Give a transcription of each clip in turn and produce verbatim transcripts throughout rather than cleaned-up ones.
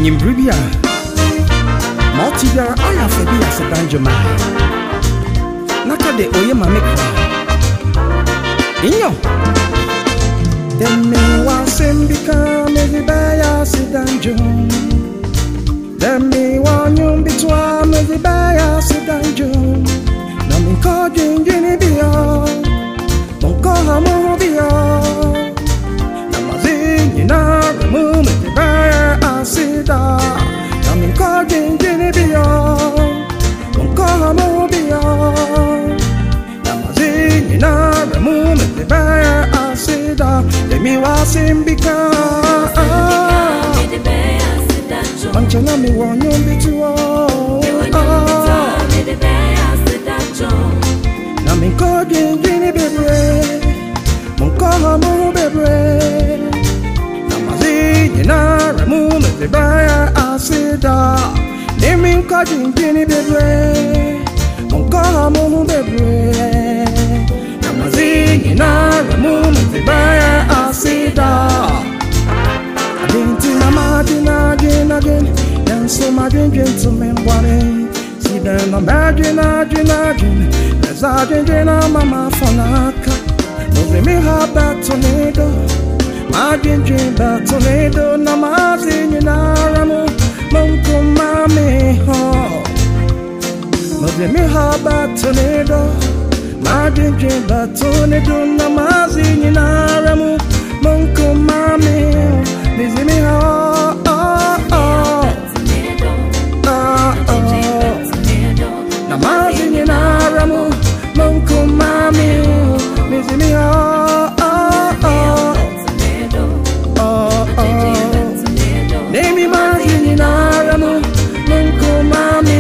Enyim Bribia Multibiara Aya Febi as a Banjamai Naka de Oye Mamekra Inyo Then me was him become every bay as a dungeon. Then me want you between every bay as a dungeon. Now me call you Jenny Beyond. Don't call her Mobile. Now remove the bear and sit down. Now me call you Jenny Beyond. Don't call her Mobile. Now remove the bear and sit down. Let me was him because until now me want you be too old. Now me call you Jenny Baby. Mon call her Mobile. Now remove the bear and sit down. Let me call you Jenny Baby. Mon call her Mobile. Now remove the bear and sit down. I didn't think I'm again, again, again. Then so my gentleman wanting. See them, I'm again, again, again. There's a gentleman, Mama Fonaka. Moving me hard back tornado. My gentleman back tornado. Now my singing Aramu. Monko Mami Ho. Moving me hard back tornado. My gentleman back tornado. Now my singing Aramu. Monko Mami. Busy me oh oh oh oh oh. Namazi ni naramu Mungu mami. Busy me oh oh oh oh oh. Nemi mazi ni naramu Mungu mami.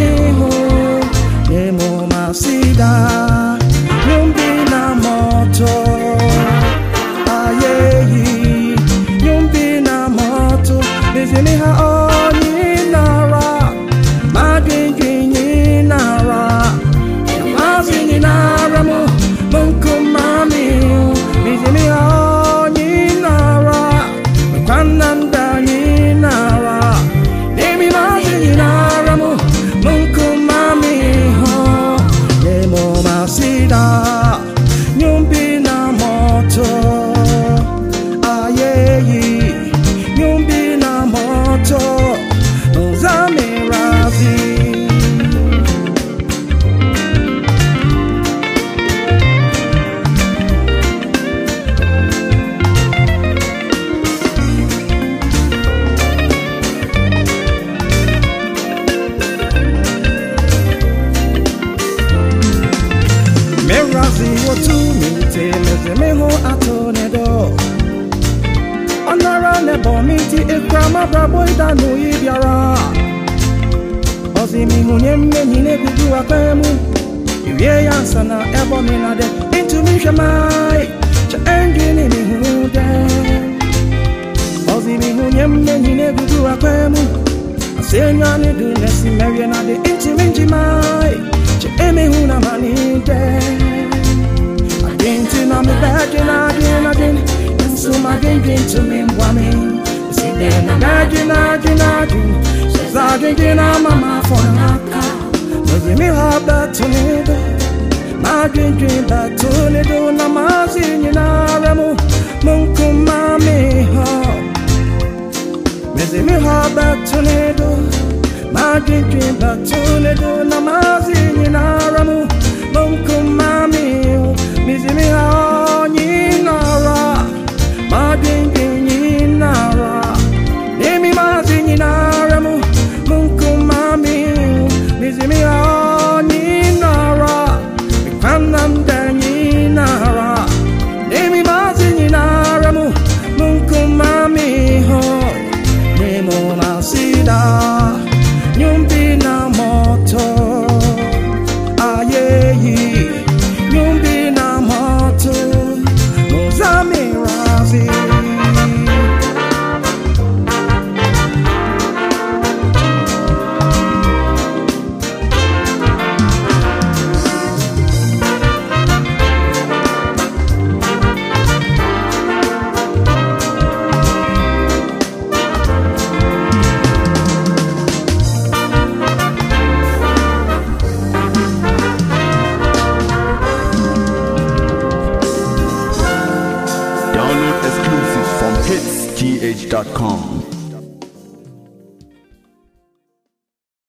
Nemo masida Yumbi na moto. Busy me ha oni nara, my drinking in nara, Namazi ni nara mo, Mungu mami. Busy me ha oni nara, Mkwananda ni nara, Nemi mazi ni nara mo, Mungu mami ho. Nemo masida, nyumbi na moto, ayeyi. Merazi wotu mite meze ho atonedo. Onara nebo miti ekrama brabo idanu ibiara. Ozi mi hunye mmenyi gugu akwemu. Iwie yansa na ebo minade. Into mi shemai. Cha engini mi hude. Ozi mi hunye mmenyi gugu akwemu. Asenya ni du nesi merie na de. Into mi njimai. Cha eme huna manide. Into me again, again, again. So my game to me, woman. See then I'm again, again, again. Says again, I'm Mama Fonaka. Does me have that tornado? My dream dream that tornado. Namazi in Aramu. Mungu mami ho. Does me have that tornado? My dream dream that tornado. Namazi in Aramu. Mungu mami ho. Busy me ha ni nara, ma dingi ni nara. Nemi mazi ni nara mu, Mungu mami. Busy me ha ni nara, Mkwananda ni nara. Nemi mazi ni nara mu, Mungu mami ho. Nemo masida, nyumbi na moto. from hits t h dot com.